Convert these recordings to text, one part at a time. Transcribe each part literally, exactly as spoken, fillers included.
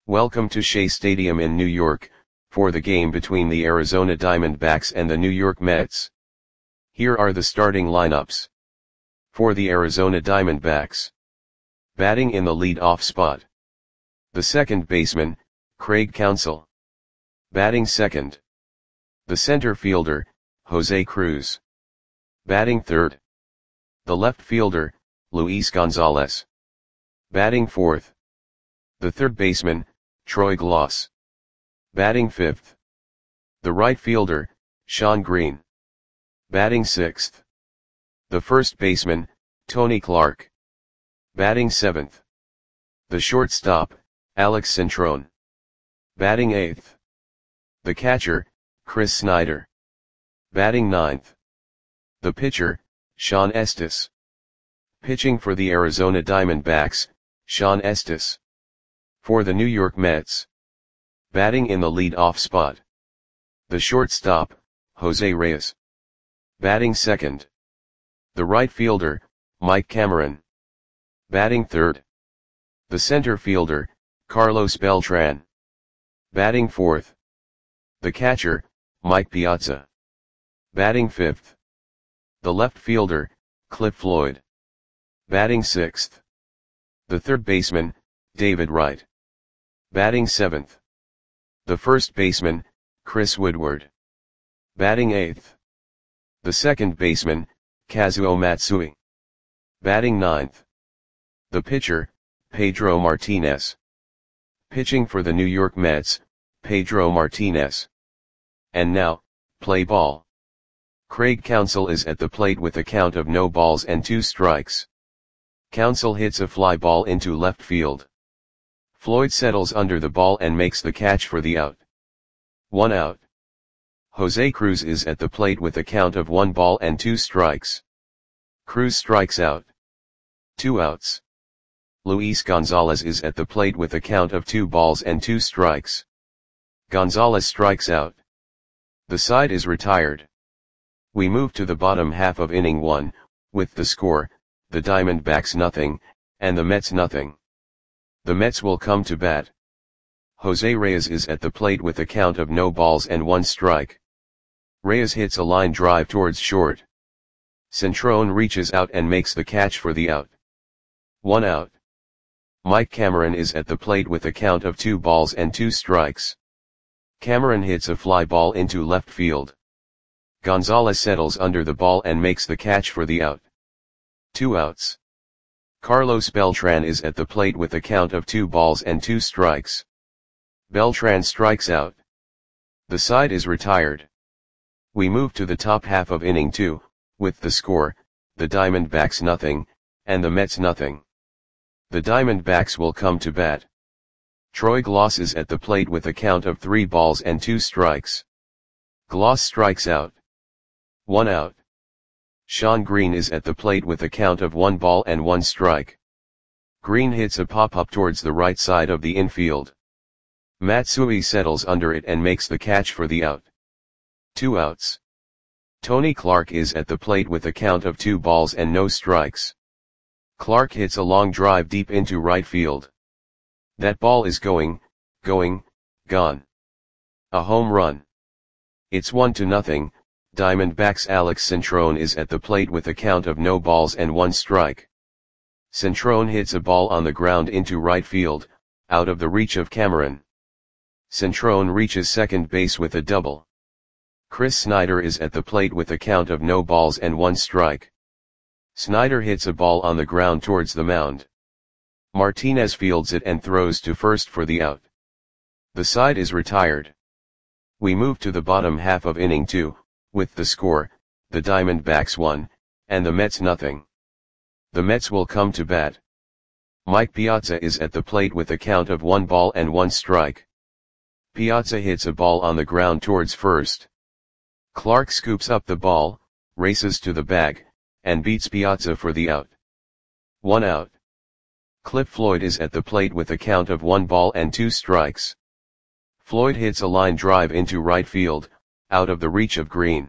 Welcome to Shea Stadium in New York, for the game between the Arizona Diamondbacks and the New York Mets. Here are the starting lineups. For the Arizona Diamondbacks. Batting in the lead-off spot. The second baseman, Craig Counsell. Batting second. The center fielder, Jose Cruz. Batting third. The left fielder, Luis Gonzalez. Batting fourth. The third baseman, Troy Glaus. Batting fifth. The right fielder, Shawn Green. Batting sixth. The first baseman, Tony Clark. Batting seventh. The shortstop, Alex Cintron. Batting eighth. The catcher, Chris Snyder. Batting ninth. The pitcher, Shawn Estes. Pitching for the Arizona Diamondbacks, Shawn Estes. For the New York Mets. Batting in the lead-off spot. The shortstop, Jose Reyes. Batting second. The right fielder, Mike Cameron. Batting third. The center fielder, Carlos Beltran. Batting fourth. The catcher, Mike Piazza. Batting fifth. The left fielder, Cliff Floyd. Batting sixth. The third baseman, David Wright. Batting seventh. The first baseman, Chris Woodward. Batting eighth. The second baseman, Kazuo Matsui. Batting ninth. The pitcher, Pedro Martinez. Pitching for the New York Mets, Pedro Martinez. And now, play ball. Craig Counsell is at the plate with a count of no balls and two strikes. Counsell hits a fly ball into left field. Floyd settles under the ball and makes the catch for the out. One out. Jose Cruz is at the plate with a count of one ball and two strikes. Cruz strikes out. Two outs. Luis Gonzalez is at the plate with a count of two balls and two strikes. Gonzalez strikes out. The side is retired. We move to the bottom half of inning one, with the score, the Diamondbacks nothing, and the Mets nothing. The Mets will come to bat. Jose Reyes is at the plate with a count of no balls and one strike. Reyes hits a line drive towards short. Cintron reaches out and makes the catch for the out. One out. Mike Cameron is at the plate with a count of two balls and two strikes. Cameron hits a fly ball into left field. Gonzalez settles under the ball and makes the catch for the out. Two outs. Carlos Beltran is at the plate with a count of two balls and two strikes. Beltran strikes out. The side is retired. We move to the top half of inning two, with the score, the Diamondbacks nothing, and the Mets nothing. The Diamondbacks will come to bat. Troy Glaus is at the plate with a count of three balls and two strikes. Glaus strikes out. One out. Shawn Green is at the plate with a count of one ball and one strike. Green hits a pop-up towards the right side of the infield. Matsui settles under it and makes the catch for the out. Two outs. Tony Clark is at the plate with a count of two balls and no strikes. Clark hits a long drive deep into right field. That ball is going, going, gone. A home run. It's one to nothing. Diamondbacks Alex Cintron is at the plate with a count of no balls and one strike. Cintron hits a ball on the ground into right field, out of the reach of Cameron. Cintron reaches second base with a double. Chris Snyder is at the plate with a count of no balls and one strike. Snyder hits a ball on the ground towards the mound. Martinez fields it and throws to first for the out. The side is retired. We move to the bottom half of inning two, with the score, the Diamondbacks one, and the Mets nothing. The Mets will come to bat. Mike Piazza is at the plate with a count of one ball and one strike. Piazza hits a ball on the ground towards first. Clark scoops up the ball, races to the bag, and beats Piazza for the out. One out. Cliff Floyd is at the plate with a count of one ball and two strikes. Floyd hits a line drive into right field, out of the reach of Green.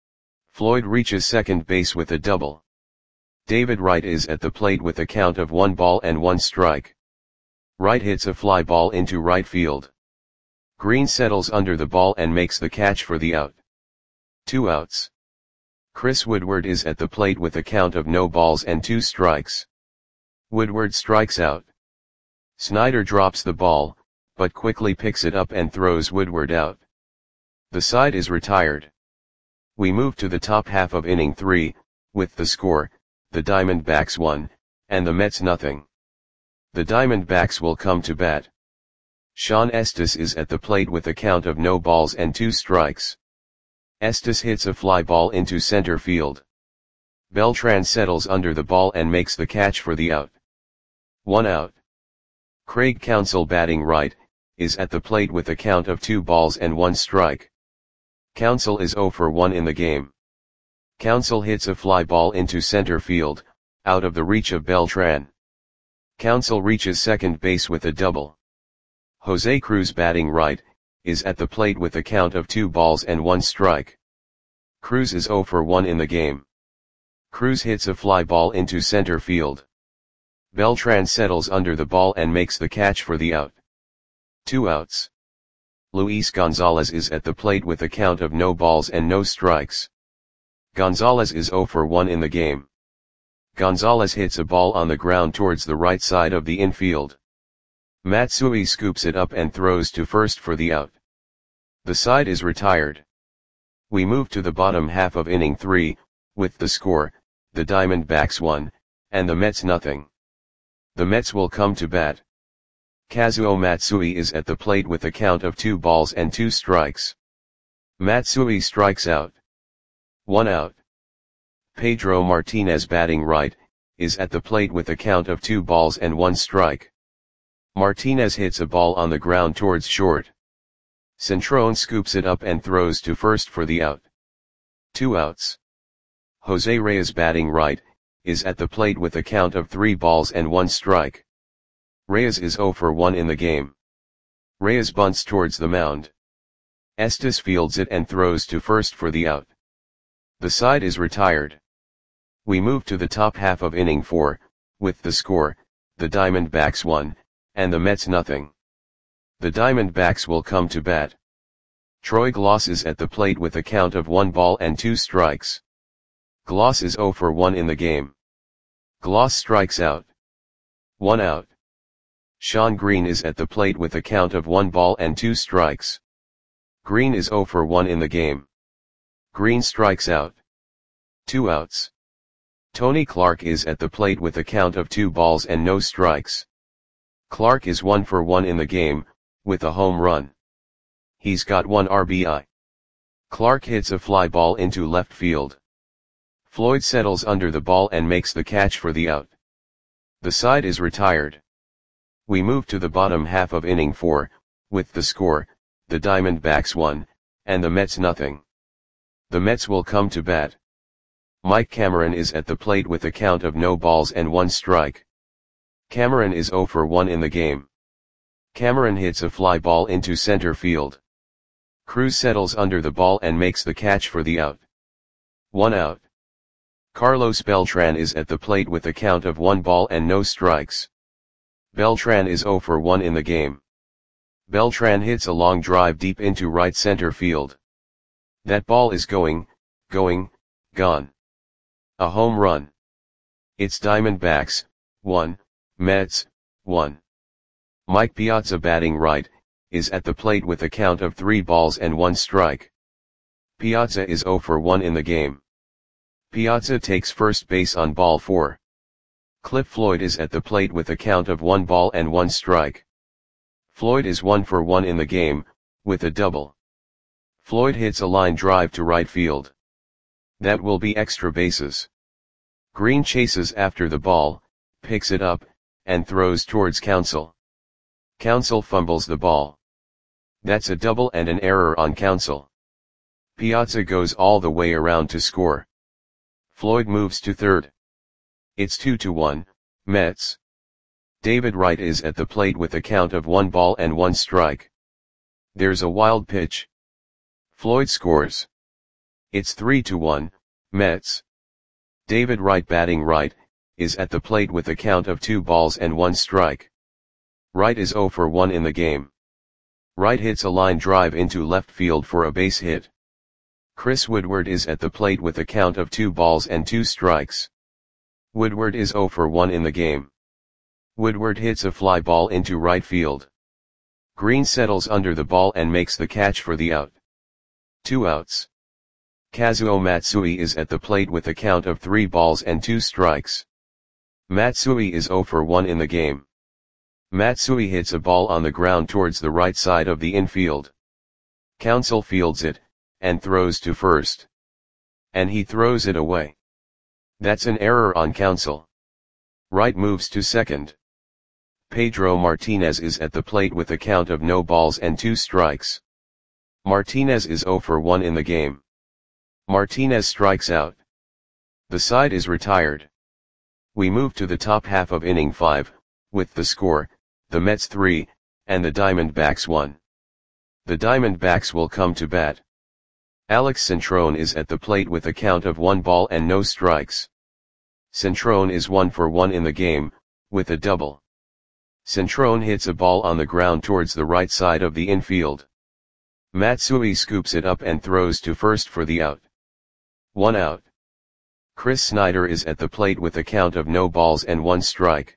Floyd reaches second base with a double. David Wright is at the plate with a count of one ball and one strike. Wright hits a fly ball into right field. Green settles under the ball and makes the catch for the out. Two outs. Chris Woodward is at the plate with a count of no balls and two strikes. Woodward strikes out. Snyder drops the ball, but quickly picks it up and throws Woodward out. The side is retired. We move to the top half of inning three, with the score, the Diamondbacks one, and the Mets nothing. The Diamondbacks will come to bat. Sean Estes is at the plate with a count of no balls and two strikes. Estes hits a fly ball into center field. Beltran settles under the ball and makes the catch for the out. One out. Craig Counsell, batting right, is at the plate with a count of two balls and one strike. Counsell is oh for one in the game. Counsell hits a fly ball into center field, out of the reach of Beltran. Counsell reaches second base with a double. Jose Cruz, batting right, is at the plate with a count of two balls and one strike. Cruz is oh for one in the game. Cruz hits a fly ball into center field. Beltran settles under the ball and makes the catch for the out. Two outs. Luis Gonzalez is at the plate with a count of no balls and no strikes. Gonzalez is oh for one in the game. Gonzalez hits a ball on the ground towards the right side of the infield. Matsui scoops it up and throws to first for the out. The side is retired. We move to the bottom half of inning three, with the score, the Diamondbacks one, and the Mets nothing. The Mets will come to bat. Kazuo Matsui is at the plate with a count of two balls and two strikes. Matsui strikes out. One out. Pedro Martinez, batting right, is at the plate with a count of two balls and one strike. Martinez hits a ball on the ground towards short. Centrone scoops it up and throws to first for the out. Two outs. Jose Reyes, batting right, is at the plate with a count of three balls and one strike. Reyes is oh for one in the game. Reyes bunts towards the mound. Estes fields it and throws to first for the out. The side is retired. We move to the top half of inning four, with the score, the Diamondbacks one, and the Mets nothing. The Diamondbacks will come to bat. Troy Glaus is at the plate with a count of one ball and two strikes. Glaus is oh for one in the game. Glaus strikes out. One out. Sean Green is at the plate with a count of one ball and two strikes. Green is oh for one in the game. Green strikes out. Two outs. Tony Clark is at the plate with a count of two balls and no strikes. Clark is one for one in the game, with a home run. He's got one R B I. Clark hits a fly ball into left field. Floyd settles under the ball and makes the catch for the out. The side is retired. We move to the bottom half of inning four, with the score, the Diamondbacks one, and the Mets nothing. The Mets will come to bat. Mike Cameron is at the plate with a count of no balls and one strike. Cameron is oh for one in the game. Cameron hits a fly ball into center field. Cruz settles under the ball and makes the catch for the out. One out. Carlos Beltran is at the plate with a count of one ball and no strikes. Beltran is oh for one in the game. Beltran hits a long drive deep into right center field. That ball is going, going, gone. A home run. It's Diamondbacks, one, Mets, one. Mike Piazza, batting right, is at the plate with a count of three balls and one strike. Piazza is oh for one in the game. Piazza takes first base on ball four. Cliff Floyd is at the plate with a count of one ball and one strike. Floyd is one for one in the game, with a double. Floyd hits a line drive to right field. That will be extra bases. Green chases after the ball, picks it up, and throws towards Counsell. Counsell fumbles the ball. That's a double and an error on Counsell. Piazza goes all the way around to score. Floyd moves to third. It's two to one, Mets. David Wright is at the plate with a count of one ball and one strike. There's a wild pitch. Floyd scores. It's three to one, Mets. David Wright, batting right, is at the plate with a count of two balls and one strike. Wright is zero for one in the game. Wright hits a line drive into left field for a base hit. Chris Woodward is at the plate with a count of two balls and two strikes. Woodward is zero for one in the game. Woodward hits a fly ball into right field. Green settles under the ball and makes the catch for the out. Two outs. Kazuo Matsui is at the plate with a count of three balls and two strikes. Matsui is zero for one in the game. Matsui hits a ball on the ground towards the right side of the infield. Counsell fields it, and throws to first. And he throws it away. That's an error on Counsell. Wright moves to second. Pedro Martinez is at the plate with a count of no balls and two strikes. Martinez is zero for one in the game. Martinez strikes out. The side is retired. We move to the top half of inning five, with the score, the Mets three, and the Diamondbacks one. The Diamondbacks will come to bat. Alex Centrone is at the plate with a count of one ball and no strikes. Centrone is one for one in the game, with a double. Centrone hits a ball on the ground towards the right side of the infield. Matsui scoops it up and throws to first for the out. One out. Chris Snyder is at the plate with a count of no balls and one strike.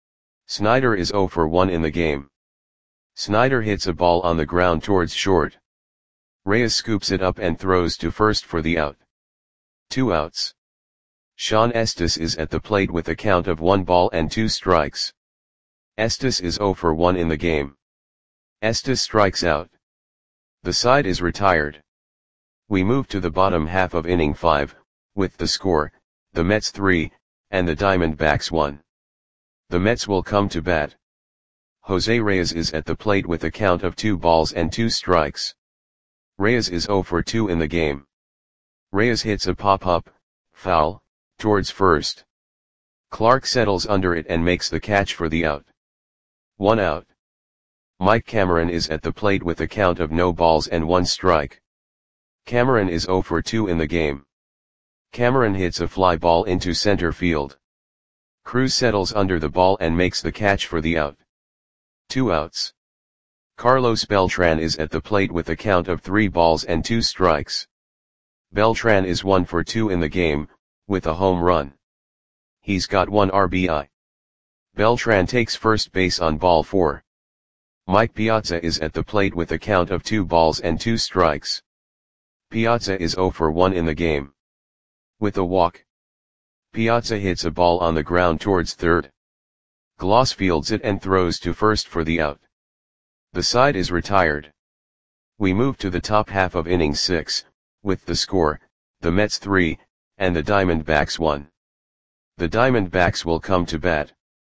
Snyder is zero for one in the game. Snyder hits a ball on the ground towards short. Reyes scoops it up and throws to first for the out. Two outs. Sean Estes is at the plate with a count of one ball and two strikes. Estes is zero for one in the game. Estes strikes out. The side is retired. We move to the bottom half of inning five, with the score, the Mets three, and the Diamondbacks one. The Mets will come to bat. Jose Reyes is at the plate with a count of two balls and two strikes. Reyes is zero for two in the game. Reyes hits a pop-up, foul, towards first. Clark settles under it and makes the catch for the out. One out. Mike Cameron is at the plate with a count of no balls and one strike. Cameron is zero for two in the game. Cameron hits a fly ball into center field. Cruz settles under the ball and makes the catch for the out. Two outs. Carlos Beltran is at the plate with a count of three balls and two strikes. Beltran is one for two in the game, with a home run. He's got one R B I. Beltran takes first base on ball four. Mike Piazza is at the plate with a count of two balls and two strikes. Piazza is zero for one in the game. With a walk. Piazza hits a ball on the ground towards third. Gloss fields it and throws to first for the out. The side is retired. We move to the top half of inning six, with the score, the Mets three, and the Diamondbacks one. The Diamondbacks will come to bat.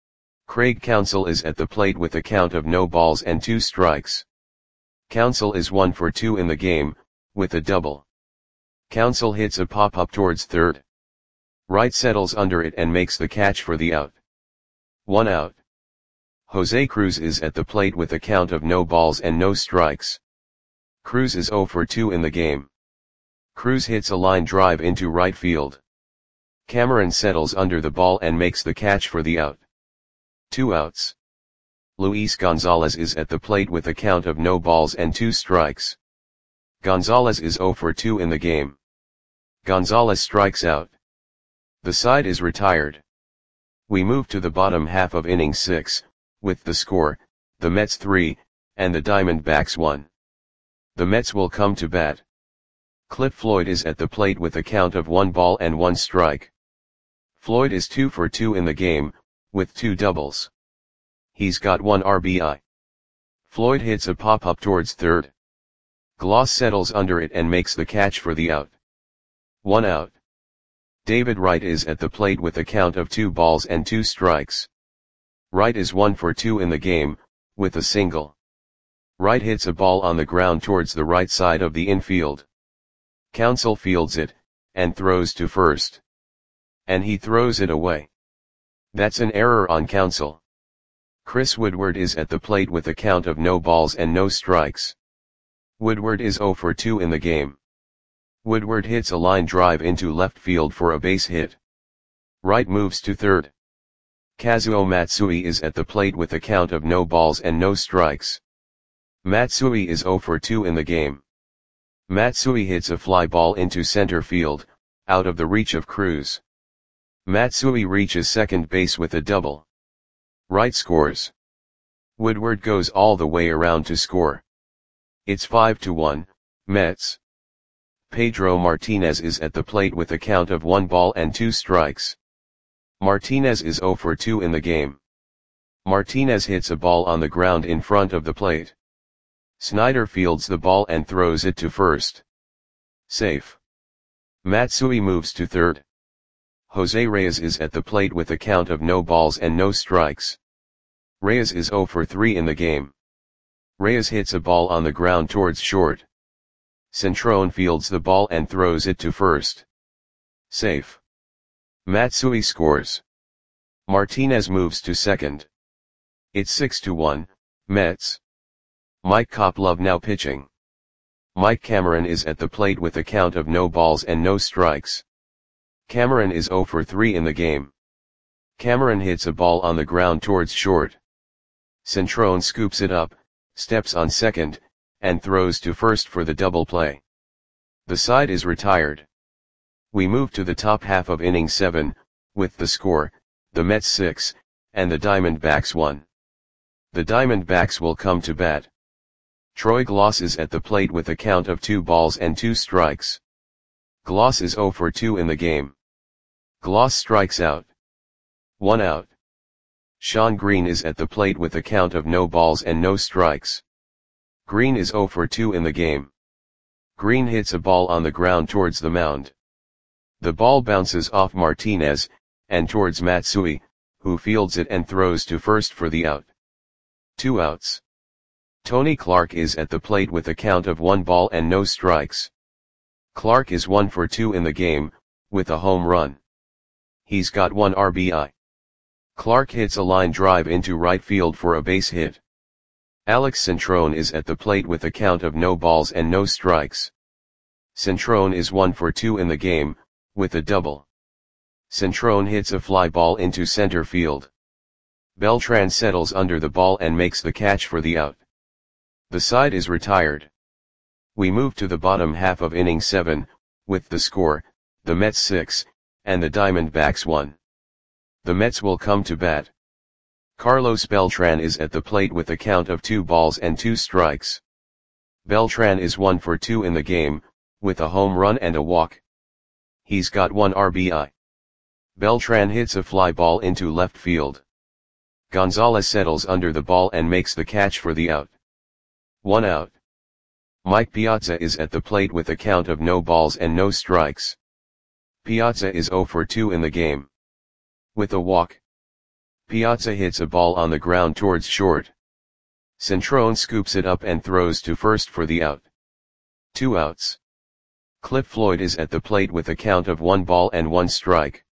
Craig Counsell is at the plate with a count of no balls and two strikes. Counsell is one for two in the game, with a double. Counsell hits a pop-up towards third. Wright settles under it and makes the catch for the out. One out. Jose Cruz is at the plate with a count of no balls and no strikes. Cruz is zero for two in the game. Cruz hits a line drive into right field. Cameron settles under the ball and makes the catch for the out. Two outs. Luis Gonzalez is at the plate with a count of no balls and two strikes. Gonzalez is zero for two in the game. Gonzalez strikes out. The side is retired. We move to the bottom half of inning six, with the score, the Mets three, and the Diamondbacks one. The Mets will come to bat. Cliff Floyd is at the plate with a count of one ball and one strike. Floyd is two for two in the game, with two doubles. He's got one R B I. Floyd hits a pop-up towards third. Gloss settles under it and makes the catch for the out. One out. David Wright is at the plate with a count of two balls and two strikes. Wright is one for two in the game, with a single. Wright hits a ball on the ground towards the right side of the infield. Counsell fields it, and throws to first. And he throws it away. That's an error on Counsell. Chris Woodward is at the plate with a count of no balls and no strikes. Woodward is zero for two in the game. Woodward hits a line drive into left field for a base hit. Wright moves to third. Kazuo Matsui is at the plate with a count of no balls and no strikes. Matsui is zero for two in the game. Matsui hits a fly ball into center field, out of the reach of Cruz. Matsui reaches second base with a double. Wright scores. Woodward goes all the way around to score. It's five to one, Mets. Pedro Martinez is at the plate with a count of one ball and two strikes. Martinez is zero for two in the game. Martinez hits a ball on the ground in front of the plate. Snyder fields the ball and throws it to first. Safe. Matsui moves to third. Jose Reyes is at the plate with a count of no balls and no strikes. Reyes is zero for three in the game. Reyes hits a ball on the ground towards short. Centrone fields the ball and throws it to first. Safe. Matsui scores. Martinez moves to second. It's six to one, Mets. Mike Koplov now pitching. Mike Cameron is at the plate with a count of no balls and no strikes. Cameron is zero for three in the game. Cameron hits a ball on the ground towards short. Centrone scoops it up, steps on second, and throws to first for the double play. The side is retired. We move to the top half of inning seven, with the score, the Mets six, and the Diamondbacks one. The Diamondbacks will come to bat. Troy Glaus is at the plate with a count of two balls and two strikes. Glaus is zero for two in the game. Glaus strikes out. One out. Sean Green is at the plate with a count of no balls and no strikes. Green is zero for two in the game. Green hits a ball on the ground towards the mound. The ball bounces off Martinez, and towards Matsui, who fields it and throws to first for the out. Two outs. Tony Clark is at the plate with a count of one ball and no strikes. Clark is one for two in the game, with a home run. He's got one R B I. Clark hits a line drive into right field for a base hit. Alex Centrone is at the plate with a count of no balls and no strikes. Centrone is one for two in the game, with a double. Centrone hits a fly ball into center field. Beltran settles under the ball and makes the catch for the out. The side is retired. We move to the bottom half of inning seven, with the score, the Mets six, and the Diamondbacks one. The Mets will come to bat. Carlos Beltran is at the plate with a count of two balls and two strikes. Beltran is one for two in the game, with a home run and a walk. He's got one R B I. Beltran hits a fly ball into left field. Gonzalez settles under the ball and makes the catch for the out. One out. Mike Piazza is at the plate with a count of no balls and no strikes. Piazza is zero for two in the game. With a walk. Piazza hits a ball on the ground towards short. Centrone scoops it up and throws to first for the out. Two outs. Cliff Floyd is at the plate with a count of one ball and one strike.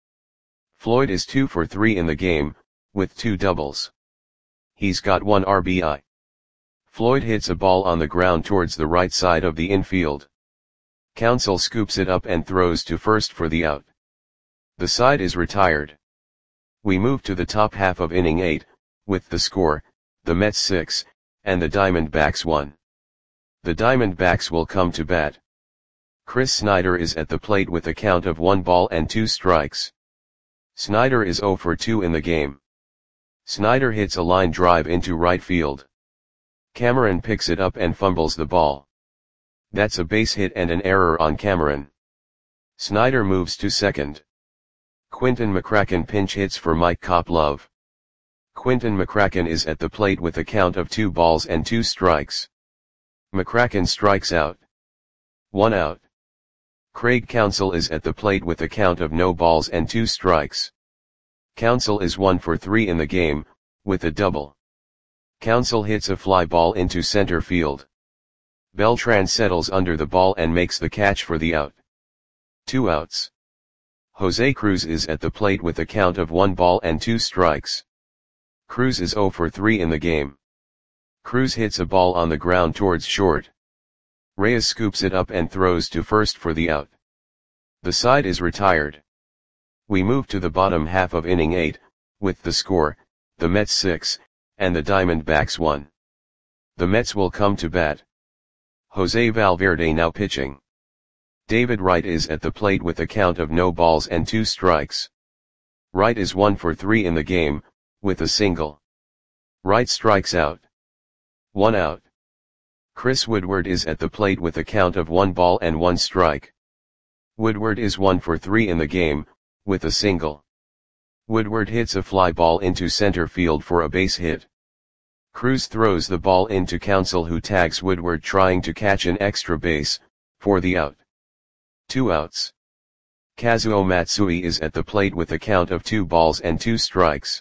Floyd is two for three in the game, with two doubles. He's got one R B I. Floyd hits a ball on the ground towards the right side of the infield. Counsell scoops it up and throws to first for the out. The side is retired. We move to the top half of inning eight, with the score, the Mets six, and the Diamondbacks one. The Diamondbacks will come to bat. Chris Snyder is at the plate with a count of one ball and two strikes. Snyder is zero for two in the game. Snyder hits a line drive into right field. Cameron picks it up and fumbles the ball. That's a base hit and an error on Cameron. Snyder moves to second. Quinton McCracken pinch hits for Mike Koplov. Quinton McCracken is at the plate with a count of two balls and two strikes. McCracken strikes out. One out. Craig Counsell is at the plate with a count of no balls and two strikes. Counsell is one for three in the game, with a double. Counsell hits a fly ball into center field. Beltran settles under the ball and makes the catch for the out. Two outs. Jose Cruz is at the plate with a count of one ball and two strikes. Cruz is zero for three in the game. Cruz hits a ball on the ground towards short. Reyes scoops it up and throws to first for the out. The side is retired. We move to the bottom half of inning eight, with the score, the Mets six, and the Diamondbacks one. The Mets will come to bat. Jose Valverde now pitching. David Wright is at the plate with a count of no balls and two strikes. Wright is one for three in the game, with a single. Wright strikes out. One out. Chris Woodward is at the plate with a count of one ball and one strike. Woodward is one for three in the game, with a single. Woodward hits a fly ball into center field for a base hit. Cruz throws the ball into Counsell, who tags Woodward trying to catch an extra base, for the out. Two outs. Kazuo Matsui is at the plate with a count of two balls and two strikes.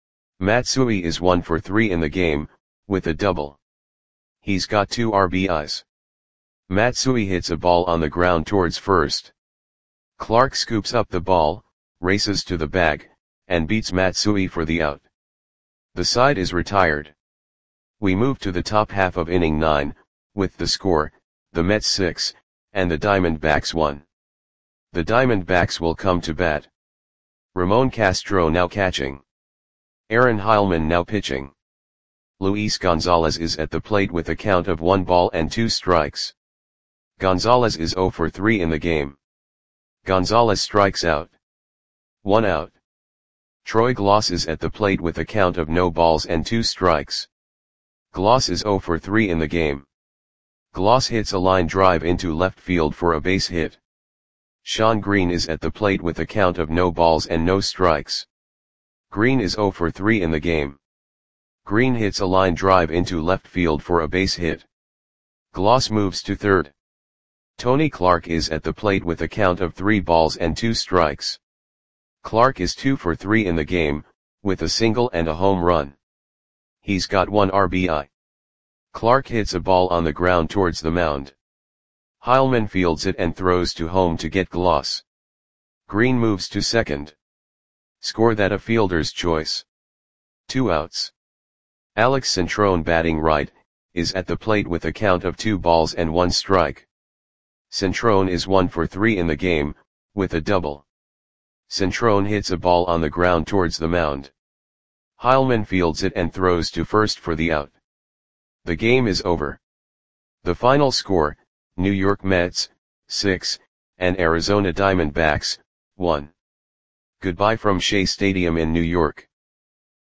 Matsui is one for three in the game, with a double. He's got two R B Is. Matsui hits a ball on the ground towards first. Clark scoops up the ball, races to the bag, and beats Matsui for the out. The side is retired. We move to the top half of inning nine, with the score, the Mets six, and the Diamondbacks one. The Diamondbacks will come to bat. Ramon Castro now catching. Aaron Heilman now pitching. Luis Gonzalez is at the plate with a count of one ball and two strikes. Gonzalez is zero for three in the game. Gonzalez strikes out. One out. Troy Glaus is at the plate with a count of no balls and two strikes. Glaus is zero for three in the game. Glaus hits a line drive into left field for a base hit. Sean Green is at the plate with a count of no balls and no strikes. Green is zero for three in the game. Green hits a line drive into left field for a base hit. Glaus moves to third. Tony Clark is at the plate with a count of three balls and two strikes. Clark is two for three in the game, with a single and a home run. He's got one R B I. Clark hits a ball on the ground towards the mound. Heilman fields it and throws to home to get Glaus. Green moves to second. Score that a fielder's choice. Two outs. Alex Centrone, batting right, is at the plate with a count of two balls and one strike. Centrone is one for three in the game, with a double. Centrone hits a ball on the ground towards the mound. Heilman fields it and throws to first for the out. The game is over. The final score, New York Mets, six, and Arizona Diamondbacks, one. Goodbye from Shea Stadium in New York.